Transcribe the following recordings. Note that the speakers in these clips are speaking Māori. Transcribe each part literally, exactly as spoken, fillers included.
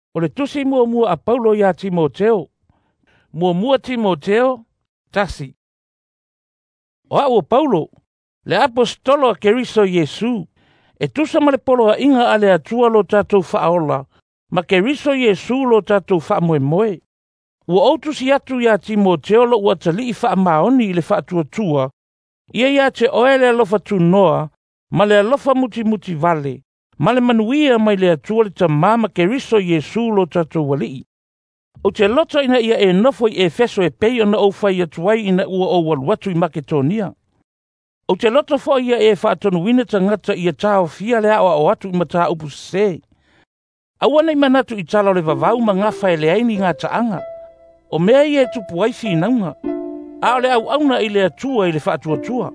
O le tusi mua mua a Paulo ia Timoteo. Mua mua Timoteo, tasi. O a ua Paulo, le apostolo a Keriso Yesu, e tusa ma le polo a inga a le atua lo tatou whaola, ma Keriso Yesu lo tatou wha moe moe. Ua outusi atu ia Timoteo lo ua tali i wha maoni i le wha atua tua, ia ia te oe le alofa tu noa, ma le alofa muti muti vale, ma le manuia mai le atua le tamama Keriso Yesu lo tatou walii. O te lota ina ia e nofo i e feso e pei ona au fai atuai ina ua o waluatu i Maketonia. O te lota fo ia e whaatonu wina tangata ia tau fia lea o atu i mata upu se. Awana i manatu i tala le vavau ma ngafa e leaini ngā taanga. O mea ia e tupu waifi i naunga. A o le au auna i le atua i le whaatua tua.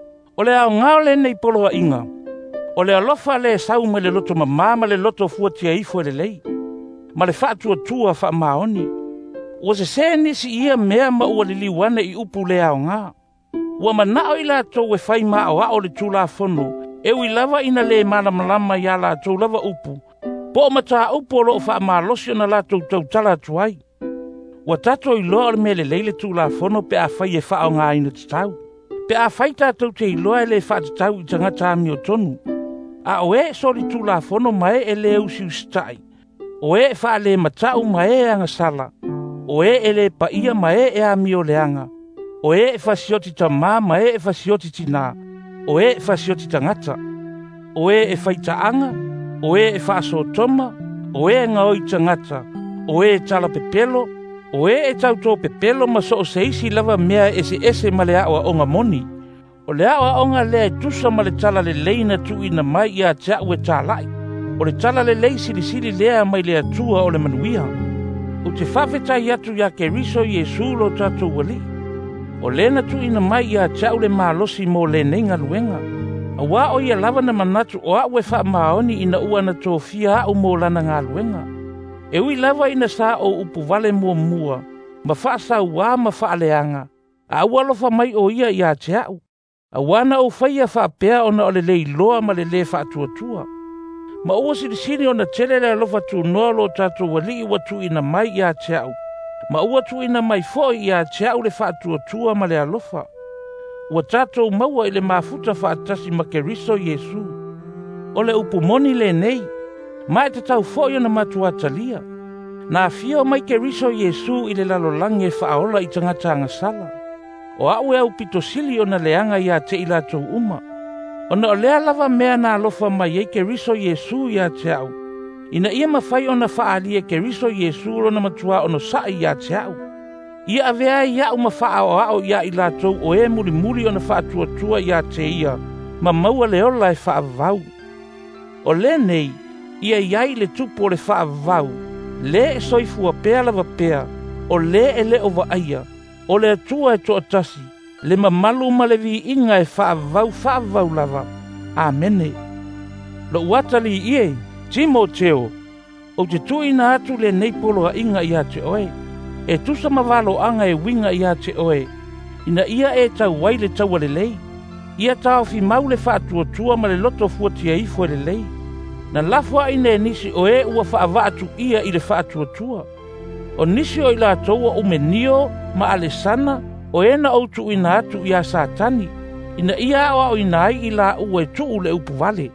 O le au ngao le nei poloa inga. O le alofa le sau ma le loto mamama le loto fuatia ifo e le lei. Ma le whaatua tua wha maoni. Ua se se nisi ia mea ma ua li liwane i upu le au ngā. Ua manao i la tau e whai maa o ao le tūla whono. E ui lava ina le malamalama i a la tau lava upu. Po o mata upu o loo wha maa losi na la tau tau tala tuai. Ua tato i loa le mele leile tūla whono pe a whai e wha o ngā ina te tau. Pe a whai tātou te i loa e le wha te tau i tangata ami o tonu. A o e sori tūla whono mai e le usi ustai. O e wha le matau mai e anga sala. O e e le pa ia mai e a mio leanga. O e e whasioti ta mama e e whasioti tina. O e e whasioti tangata. O e e whaitaanga. O e e whaso toma. O e nga oi tangata. O e e tala pepelo. O e e tauto pepelo ma so o seisi lava mea ese ese ma le awa onga moni. O le awa onga lea e tusa ma le tala le leina tu ina mai ia te au e talai. O le tala le lei sili sili lea mai le atua o le manuia. O te whawhetai atu ia Keriso Yesu lo tatou wali. O lena tu ina mai ia te au le malosi mo le nenga luenga. A wā o ia lava na manatu o au e wha maoni ina ua na tō fia au mo lana ngā luenga. E ui lava ina sa o upu vale mua mua, ma wha sa wā ma wha aleanga. A ua lofa mai o ia ia te au. A wana o whaia wha pēa o na o le lei loa ma le le wha tua tua. Ma ua siri siri o na tele le lofa tu noa lo tatou wali i watu ina mai ia te au. Ma ua tu ina mai fo ia te au le wha tua tua ma le alofa. Ua tatou maua i le mafuta wha atasi ma Keriso Yesu. O le upu moni le nei. Mai te tau fo i na matua talia. Na fia o mai Keriso Yesu i le lalolange whaola i tangata angasala. O au e au pitosili o na leanga ia te ilatou uma. O na o lea lava mea na alofa mai e Keriso Yesu ia te au. Ina ia mawhai o na whaali e Keriso Yesu o na matua o no sai ia te au. Ia avea ia o mawha o ao ia ilatou o e muri muri o na whaatua tua ia te ia. Ma maua leola e whaavau. O le nei, ia iai le tupu o le whaavau. Le e soifua pea lava pea. O le e le ova aia. O le atua e toa tasi. Le mamalu ma le vi inga e whaavau whaavau lava. Amene. Lo uatali ie, Timoteo. O te tuina atu le neipoloa inga ia te oe. E tusa mawalo anga e winga ia te oe. Ina ia e tau wai le tau le lei. Ia tau fi mau le whaatua tua ma le loto fuatia ifo le lei. Na lafua ine nisi oe ua whaava atu ia i le whaatua tua. O nisi o ila toua umenio ma alesana o ena o tu ina atu ia satani. Ina ia o ina ai ila ua tu ule upu vale.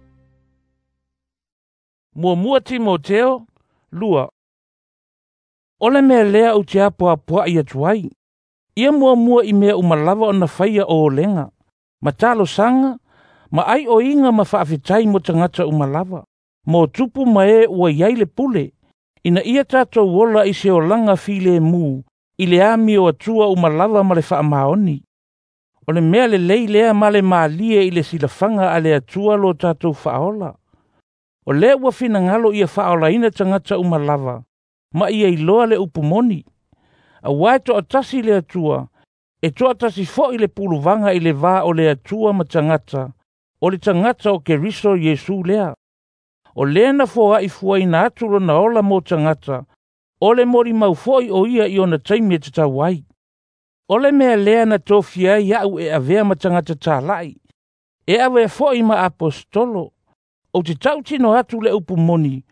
Mua mua Timoteo, lua. Ole mea lea u te apo apua ia tuai. Ia mua mua i mea umalava o na whaia o lenga. Ma talo sanga, ma ai o inga ma whaafitai mo tangata umalava. Mo tupu ma e ua iai le pule. Ina ia tato wola i se o langa file mu. I le ami o atua umalava ma le whaamaoni. O le mea le lei lea ma le maalie i le silafanga a le atua lo tato whaola. O le ua fina ngalo ia whaola ina tangata umalava. Ma ia i loa le upumoni. A waito atasi le atua. E toa tasi fo i le puluvanga i le vā o le atua ma tangata. O le tangata o Keriso Yesu lea. O lea na foa i fua i na aturo na ola mo tangata. O le mori mau foi o ia i ona taimi te tawai. O le mea lea na tofia i au e avea ma tangata tālai. E avea foi ma apostolo. O te tautino atu le upumoni.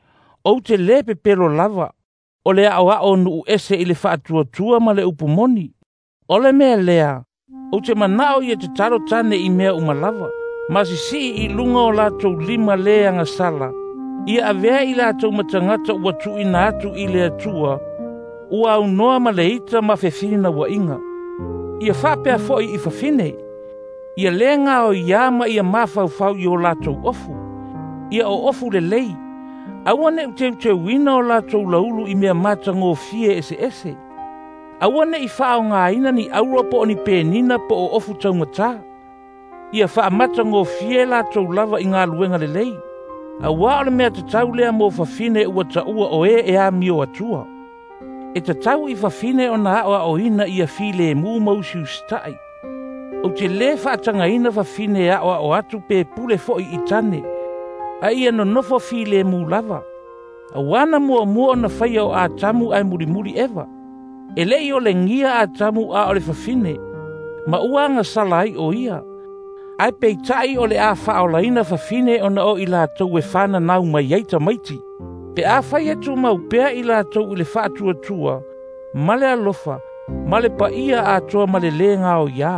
O te le pepelo lava, o le ao ao nu ese i le whaatua ma le upumoni. O le mea lea, o te manao i te taro tane i mea umalava, ma si si i lunga o lātou lima lea nga sala. Ia avea i lātou matangata ua tu ina atu i le atua, ua au noa ma le ita ma fefina wa inga. Ia whapea foi i fafine, ia lenga o iama ia mawhau i o lātou ofu, ia o ofu le lei, awane u teu teu wina o lātou laulu i mea matango fie ese ese. Awane i whao ngā ina ni aura po ni pēnina po o ofu taumata. Ia wha matango fie lātou lava i ngā luenga le lei. A wā ole mea te tau lea mō whawhine ua ta ua o e e a mio atua. E te tau i whawhine o na awa o ina ia while mū mausiu stai. O te le whaatanga ina whawhine a awa o atu pē pule fo i tane. A ia no nofo while mū lava. A wana mua mua na whaia o a tamu ai muri muri ewa. E lei o le ngia a tamu a o le whawhine. Ma uanga salai o ia. Ai peitai o le a whaolaina whawhine o na o i lātou e whana nau mai eita maiti. Pe a whai atu mau pēr i lātou i le whaatua tua. Male alofa, male pa ia a toa male le ngā o ia.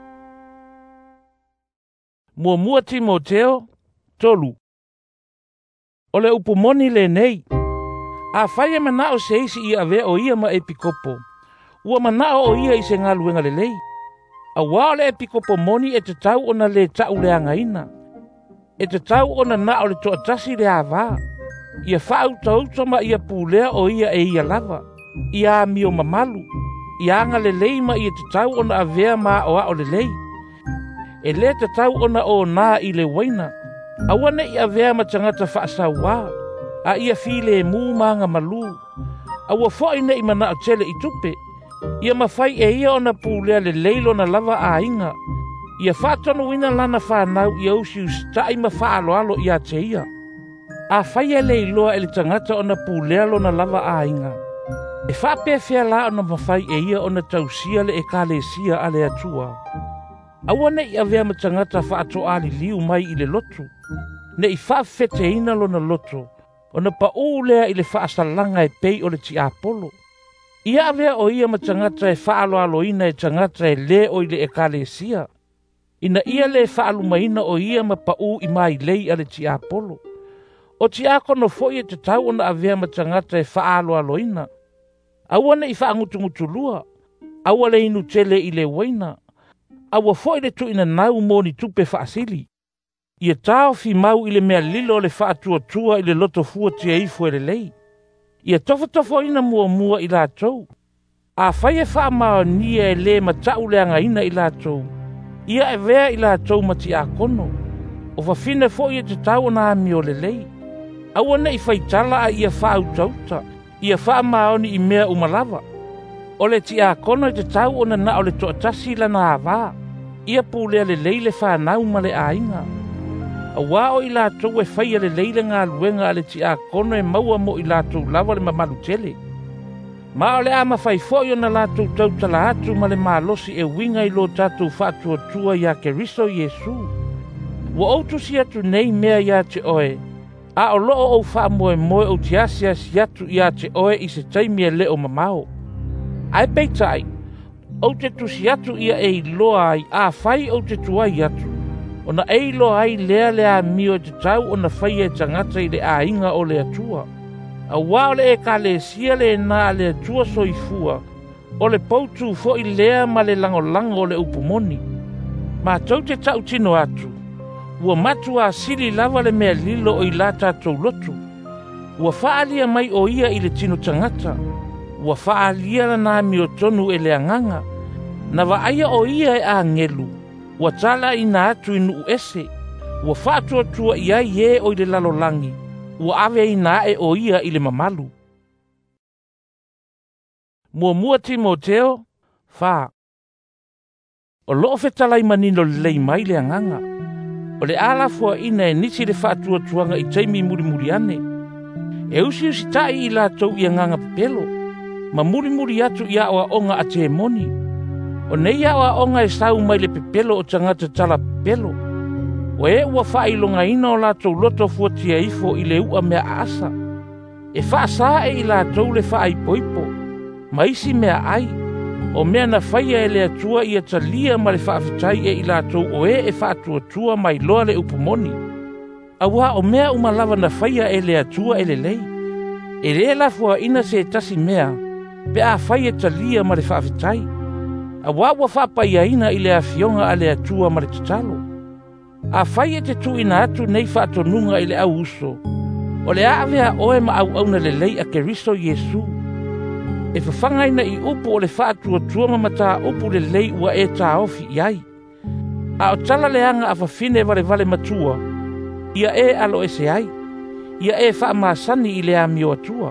Mua mua Timoteo, tolu. O le upumoni le nei. A whai e manao se isi i ave o ia ma epikopo. Ua manao o ia i se ngā luenga le lei. A wā le epikopo moni e te tau o na le tau le angaina. E te tau o na na o le toatasi le awā. Ia whau tauta ma ia pūlea o ia e ia lava. Ia mio mamalu. Ia anga le lei ma ia te tau o na avea ma o a o le lei. E le te tau o na o nā i le waina. Awane i avea ma tangata whaasau wā. A ia while mū manga malu. Awa whaine i mana o tele i tupe. Ia mawhai e ia o na pūlea le leilo na lava a inga. Ia whātono wina lana whanau i ausiu stai ma whaaloalo i a te ia. A whai e leiloa e le tangata o na pūlea lo na lava a inga. E whapea whea la o na mawhai e ia o na tausia le e kālesia a le atua. Awane i avea ma tangata whaato ali liu mai i le lotu. Ne i whawhete ina lo na loto. O na pa lea i le whaasalanga e pei o le ti apolo. Ia avea o ia ma tangata e whaalo alo ina e tangata e le o i le e kālesia. Ina ia le whaalu maina o ia ma pa u i mai lei a le ti apolo. O ti ako no foi e te tau ona avea ma tangata e whaalo alo ina. Awane i whaangutungutu lua. Awa le inu tele i le waina. Awa foi le tu ina nau moni tupe whaasili. Ia tau fi mau i le mea lilo le whaatua tua i le loto fua tia ifu e le lei. Ia tofo tofo ina mua mua i lātou. A whai e wha mao nia e le matau leanga ina i lātou. Ia e vea i lātou mati a kono. O whawhine fo i te tau na ami o le lei. Awane i whai tala a ia wha au tauta. Ia wha mao ni i mea umalava. O le ti a kono i te tau o na na o le toatasi lana a wā. Ia pūlea le leile whanau ma le a inga. A wā o i lātou e whaia le leile ngā luenga a le ti a kono e maua mo i lātou lava le mamalu tele. Ma o le ama whai foi o na lātou tautala atu ma le mālosi e winga i lo tātou whātua tua ia Keriso Iesu. Wa outu si atu nei mea ia te oe. A o loo o wha moe moe o ti asia si atu ia te oe i se taimi e leo mamao. Ai peitai, o te tusi atu ia e loa ai a whai o te tuai atu. O na eilo ai lea lea mio te tau o na whai e tangata i le a inga o le atua. A wao le e ka le sia le na le atua soifua. O le poutu fo i lea ma le lango lango o le upumoni. Ma tau te tau tino atu. Ua matu a sili lava le mea lilo o i la tātou lotu. Ua whaalia mai o ia i le tino tangata. Ua whaalia la nā mio tonu e le anganga. Na wa aia o ia e a ngelu. Ua tala i nā atu inu ese. Ua whaatua tua i ai e o i le lalolangi. Ua ave i nā e o ia i le mamalu. Mua mua Timoteo, wha. O loo whetalai manino lei mai le anganga. O le alafua ina e nisi le whaatua tuanga i taimi muri muri ane. E usi usi tai i lātou i anganga pepelo. Ma muri muri atu i awa onga a te moni. O nei awa onga e sau mai le pepelo o tangata tala pepelo. O e ua whailonga ina o lātou loto fuatia ifo i le ua mea asa. E whaasa e i lātou le whaaipoipo, ma isi mea ai, o mea na whaia e le atua i atalia ma le whaafitai e i lātou o e e whaatuatua mai loa le upumoni. Awa o mea umalawa na whaia e le atua e le lei. E le lafua ina se tasi mea, pe a whaia talia ma le whaafitai. Awa ua whaapaia ina i le awhionga a le atua ma le tatalo. A whaia te tu ina atu nei whaatonunga i le au uso. O le aawea oe ma au au na le lei a Keriso Yesu. E whawhangaina i upu o le whaatua tuama mata upu le lei ua e tā ofi iai. A o tala leanga a whawhine vale vale matua, ia e alo e se ai, ia e whaamasani i le amio atua.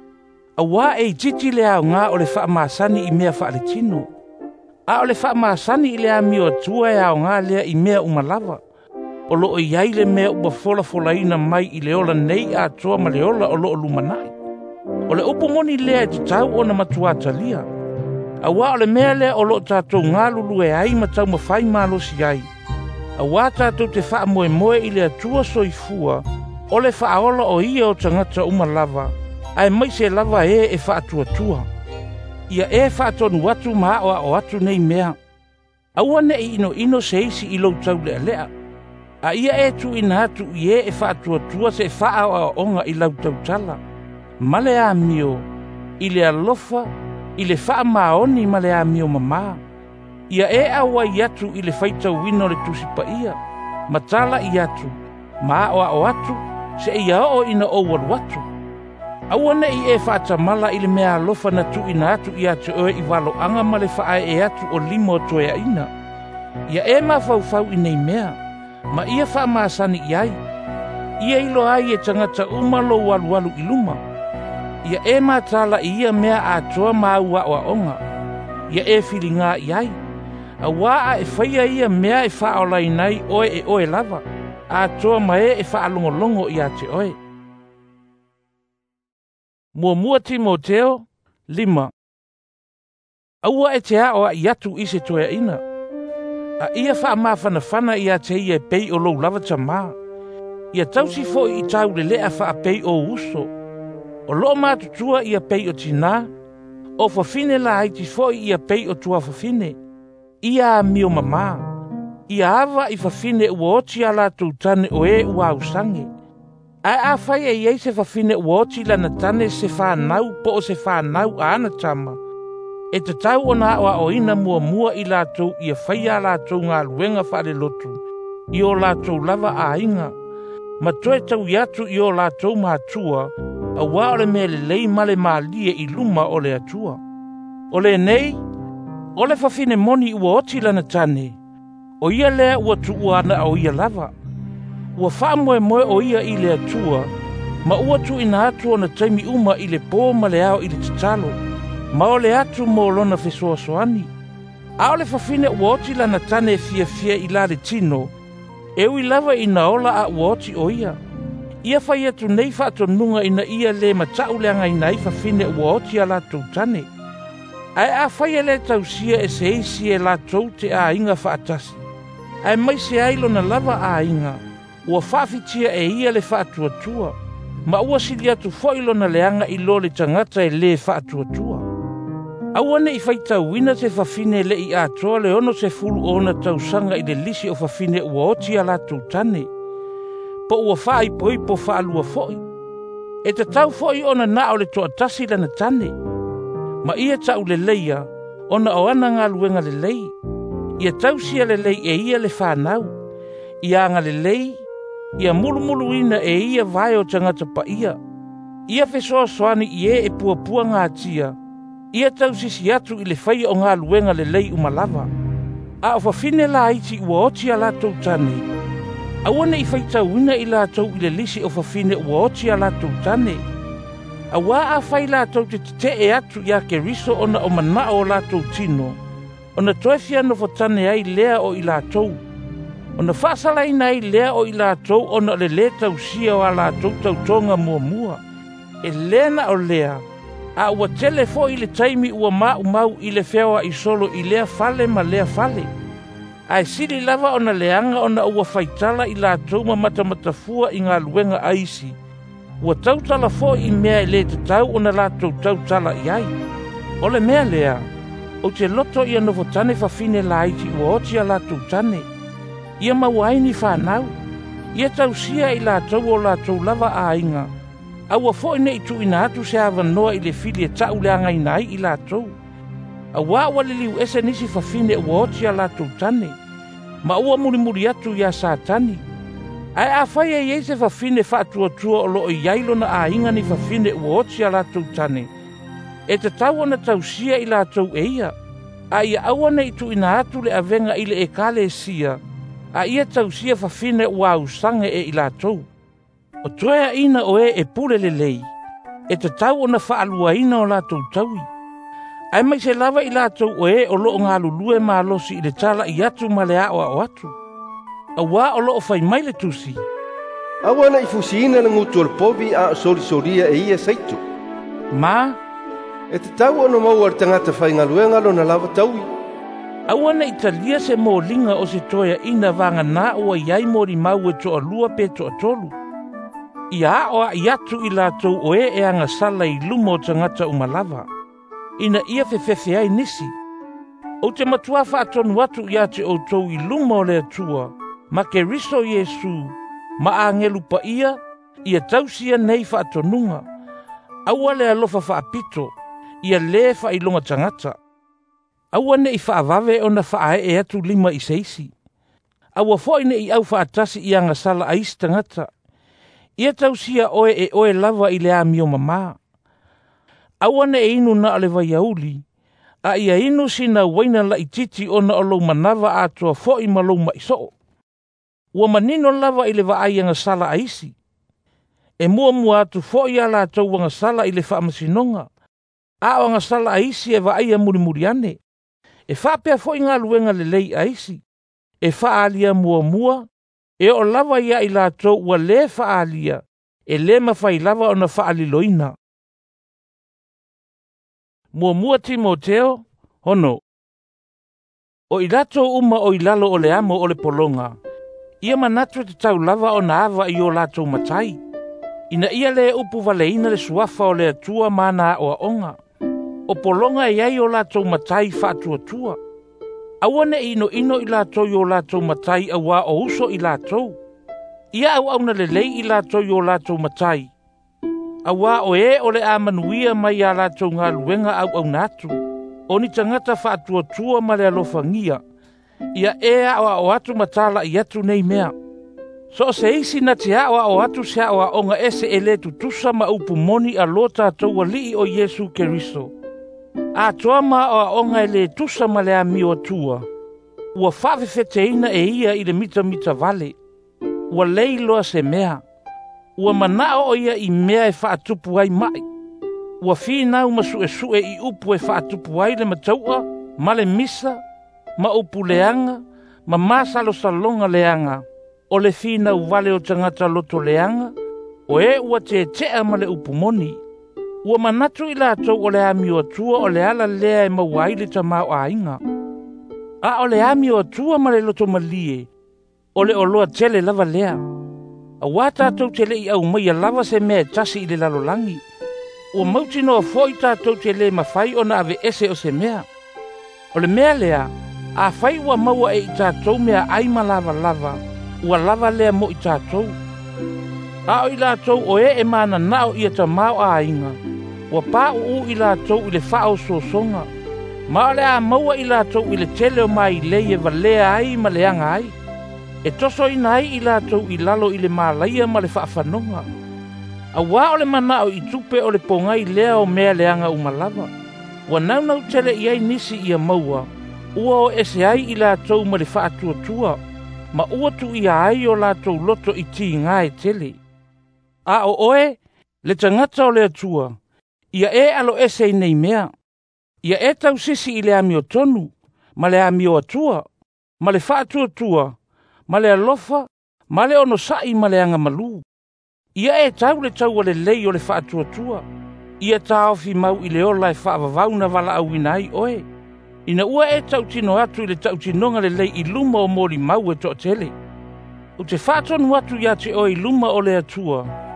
A wā e titi le au ngā o le whaamasani i mea whaale tino. A o le whaamasani i le amio atua e au ngā lea i mea umalawa. O loo iai le mea ua fola fola ina mai i le ola nei a toa ma le ola o loo lumanai. O le upumoni lea te tau o na matuata lia. A wā o le mea lea o loo tātou ngā lulu e ai matau mawhai malo si ai. A wā tātou te wha moe moe i le atua soifua o le whaola o ia o tangata umalava. Ai mai se lava e e wha atua tua. Ia e wha atonu watu maa o o atu nei mea. Aua ne i ino ino se isi i lau tau lea lea. A ia e tu ina atu i e e whaatua tua se whaao a onga i lau tau tala. Male a mio, i le alofa, i le wha maoni male a mio mama. Ia e awa i atu i le whaitau wino le tusipa ia. Matala i atu, maa o a o atu, se ia o ina o walu atu. Awane i e whaatamala i le mea alofa na tu ina atu i atu oe i walo anga male whaai e atu o limo toea ina. Ia e ma fau fau i nei mea. Ma ia wha maasani i ai. Ia ilo ai e tangata umalo walu walu iluma. Ia e matala i ia mea a toa maua o onga. Ia e whilinga i ai. A waa e whaia ia mea e wha olai nei oe e oe lava. A toa mae e wha alongolongo i a te oe. Mua mua Timoteo, lima. Aua e te ao a i atu i se toea ina. A ia wha mawhana whana i a te ia pei o lou lava ta maa. Ia tausi fo i tau le lea wha pei o uso. O loo mātutua ia pei o tina. O whawhine la haiti fo i a pei o tua whawhine. Ia a mio mama. Ia awa i whawhine ua oti a la tūtane o e ua ausange. Ai a whai e iei se whawhine ua oti lana tane se whanau po o se whanau a ana tama. E te tau o nā oa o ina mua mua i lātou ia whaia lātou ngā luenga whare lotu. I o lātou lava a inga. Ma toe tau i atu i o lātou mātua. A wā o le me le lei male mālie i luma o le atua. O le nei, o le whawhine moni ua oti lana tane. O ia lea ua tu ua ana o ia lava. Ua wha moe moe o ia i le atua. Ma ua tu ina atu o na taimi uma i le pō ma le ao i le titalo. Ma o le atu mō lona whesoa soani. A o le whawhine uoti lana tane fia fia i la le tino. E ui lava i na ola a uoti o ia. Ia whai atu nei whaatonunga ina ia le matau leanga i nei whawhine uoti a la tau tane. Ai a whai e le tausia e se eisi e la tau te a inga whaatasi. Ai mai se ailo na lava a inga. Ua whaafitia e ia le whaatuatua. Ma ua sili atu whailo na leanga i lo le tangata e le whaatuatua. Awane i whaitau wina te whawhine le i atoa le ono se fulu ona tausanga i le lisi o whawhine ua oti a lātou tane. Po ua whai poi po whaalua foi. E te tau foi ona na o le toa tasi lana tane. Ma ia tau le leia, ona o ana ngā luenga le lei. Ia tau sia le lei e ia le whanau. Ia anga le lei, ia mulu mulu ina e ia vai o tangata pa ia. Ia whesoa soani i e e pua pua ngā tia. Ia tau sisi atu i le whai o ngā luenga le lei umalava. A o whawhine la iti ua oti a lātou tane. Awane i whaitau wina i lātou i le lisi o whawhine ua oti a lātou tane. A wā a whai lātou te te e atu i a Keriso ona o mana o lātou tino. Ona toefia no whatane ai lea o i lātou. Ona whaasala ina ai lea o i lātou ona le le tau sia o a lātou tau tonga mua mua. E lena o lea. A ua tele fo i le taimi ua mau mau i le whewa i solo i lea fale ma lea fale. Ai sili lava ona leanga ona ua whaitala i la tauma mata matafua i ngā luenga aisi. ua tautala fo i mea le te tau o na lātou tautala i ai. O le mea lea, o te loto ia nofo tane whawhine la iti ua oti a lātou tane. Ia mauaini whanau. Ia tausia i lātou o lātou lava a inga. Aua fo ine i tu ina atu se awa noa i le fili e tau le angai nai i lātou. Awa ua le liu ese nisi whawhine ua oti a lātou tane. Ma ua muri muri atu ia sātani. Ai a whai e eise whawhine whaatua tua o loo i ailo na a inga ni whawhine ua oti a lātou tane. E te tau ana tausia i lātou e ia. A ia awane i tu ina atu le avenga i le e kale e sia. A ia tausia whawhine ua ausange e i lātou. O toea ina o e e pule le lei. E te tau ona whaalua ina o lātou taui. Ai mai se lava i lātou o e o loo ngā lulue mā losi i le tala i atu ma le ao o atu. A wā o loo whai mai le tusi. Awana i fusina le ngutu al povi a sori soria e ia saitu. Ma? E te tau ono mau ar tangata whai ngaluenga lo na lava taui. Awana i talia se mō linga o se toia ina vanga nā ua iai mori mau e toa lua pe toa tolu. I a oa i atu i lātou o e e anga sala i lumo tangata umalava. Ina ia fefefe ai nisi. O te matua whaatonu atu i ate o tau i lumo le atua, ma ke riso Yesu, ma a ngelu pa ia, ia tausia nei whaatonunga. Aua le alofa whaapito, ia le whailonga tangata. Aua ne i whaavave o na whaae e atu lima i seisi. Aua foine i au whaatasi i anga sala a isi tangata. Ia tausia oe e oe lava i le amio mama. Aua ne e inu na ale vai auli, a ia inu sina waina la i titi o na olo manava atua fo i malo maiso. Ua manino lava i le vaai anga sala a isi. E mua mua atu fo i ala atau anga sala i le whaamasinonga. A o anga sala a isi e vaai a muri muri ane. E whapea fo i ngā luenga le lei a isi. E whaalia mua mua. E o lava ia i lātou ua le whaalia. E le mawhai lava o na whaaliloina. Mua mua Timoteo, hono. O i lātou uma o i lalo o le amo o le polonga. Ia manatu te tau lava o na awa i o lātou matai. Ina ia le upu valeina le suafa o le atua mana o a onga. O polonga e ai o lātou matai whaatua tua. Awane ino ino i lātou i o lātou matai awa o uso i lātou. Ia au au na le lei i lātou i o lātou matai. Awa o e o le amanuia mai a lātou ngā luenga au au natu. O ni tangata whaatua tua ma le alofangia. Ia e a o atu matala i atu nei mea. So se isi na te a o atu se a o nga ese e le tutusa ma upu moni a lota tau li o Yesu Keriso. A toa ma o onga e le tusa ma le ami o tua. Ua whawewheteina e ia i le mita mita vale. Ua leiloa se mea. Ua manao o ia i mea e whaatupu ai mai. Ua whinau masu e sue i upu e whaatupu ai le mataua, ma le misa, ma upu leanga, ma masalo salonga leanga. O le whinau vale o tangata loto leanga, o e ua te tea ma le upu moni. Ua manatu i lātou o le ami o tua o le ala lea e mawai le tamau a inga. A o le ami o tua ma le loto malie, o le oloa tele lava lea. A wata tau tele i au mai a lava se mea tasi i le lalolangi. Ua mauti noa foi tātou tele mawhai o na ave ese o se mea. O le mea lea, a whai ua maua e i tātou mea aima lava lava, ua lava lea mo i tātou. A o i lātou o e e mana nao i ata mau a inga. Ua pā u i lātou i le whao sosonga. Ma o le a maua i lātou i le tele o mai leie valea ai ma leanga ai. E toso i nai i lātou i lalo i le mālaia ma le whaafanoga. A wā o le manao i tupe o le pongai lea o mea leanga umalava. Ua naunau tele i ai nisi i a maua. Ua o ese ai i lātou ma le whaatua tua. Ma ua tu i ai o lātou loto i ti ngā e tele. A o oe, le tangata o le atua. Ia e alo ese i nei mea. Ia e tau sisi i le ami o tonu. Ma le ami o atua. Ma le whaatua tua. Ma le alofa, ma le ono sai ma le anga malu. Ia e tau le tau le lei o le whaatua tua. Ia tau fi mau i le ola e whaavavau na wala au inai oe. Ina ua e tau tino atu i le tau tinonga le lei i luma o mori mau e to tele. O te whaatonu atu ia te o i luma o le atua.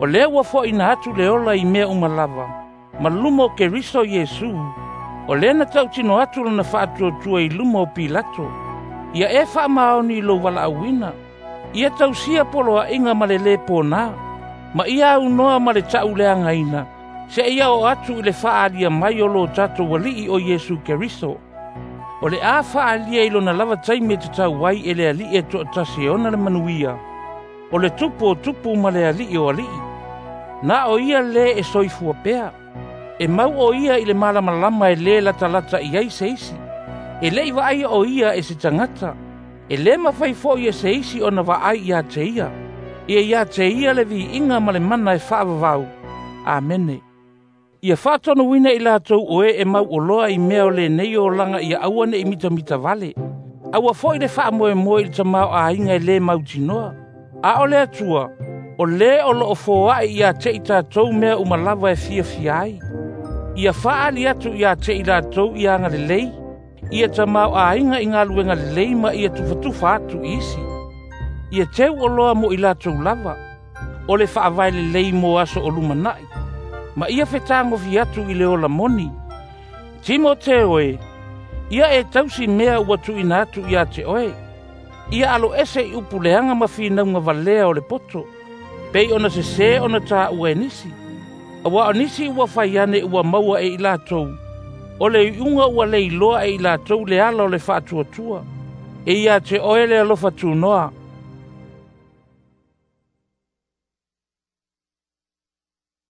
O le ua fo ina atu le ola I mea umalava. Ma lumo ke riso Yesu. O le na tau tino atu na whaatua tua I lumo o Pilato. Ia e wha maoni lo wala awina. Ia tau sia polo a inga malele pōna. Ma ia unoa ma le tau le angaina. Se ia o atu I le whaalia mai o lo tato wali o Yesu Keriso. O le a whaalia ilo na lava taime te tau wai e le ali e to tasi ona le manuia. O le tupu o tupu ma le ali o ali. Na o ia le e soifua pea. E mau o ia I le malama lama e le lata lata I ai seisi. E le I vaai o ia e se tangata. E le mawhai fo ia seisi o na vaai ia te ia. Ia ia te ia le vi inga ma le mana e whaavavau. Amene. Ia whātono wina I lātou oe e mau o loa I mea o le nei o langa ia awane I mita mita vale. Aua fo I le wha moe moe I ta mau a inga e le mau tinoa. A o le atua, o le o lo o fōa I a te I tātou mea umalava e fia fiai. Ia wha ali atu I a te I lātou I anga le lei. Ia ta mau a inga I ngā luenga le lei ma ia tufatufa atu isi. Ia teu o loa mo I lātou lava. O le wha avai le lei mo aso o lumanai. Ma ia whetango fi atu I le ola moni. Timoteo e, ia e tausi mea ua tu ina atu I a te oe. Ia alo ese I upu leanga ma whinaunga valea o le poto. Pei ona se se ona tā ua e nisi. Awa o nisi ua whaiane ua maua e I lātou. O le iunga ua le iloa e I lātou le ala o le whātua tua. E ia te oe le alofa tūnoa.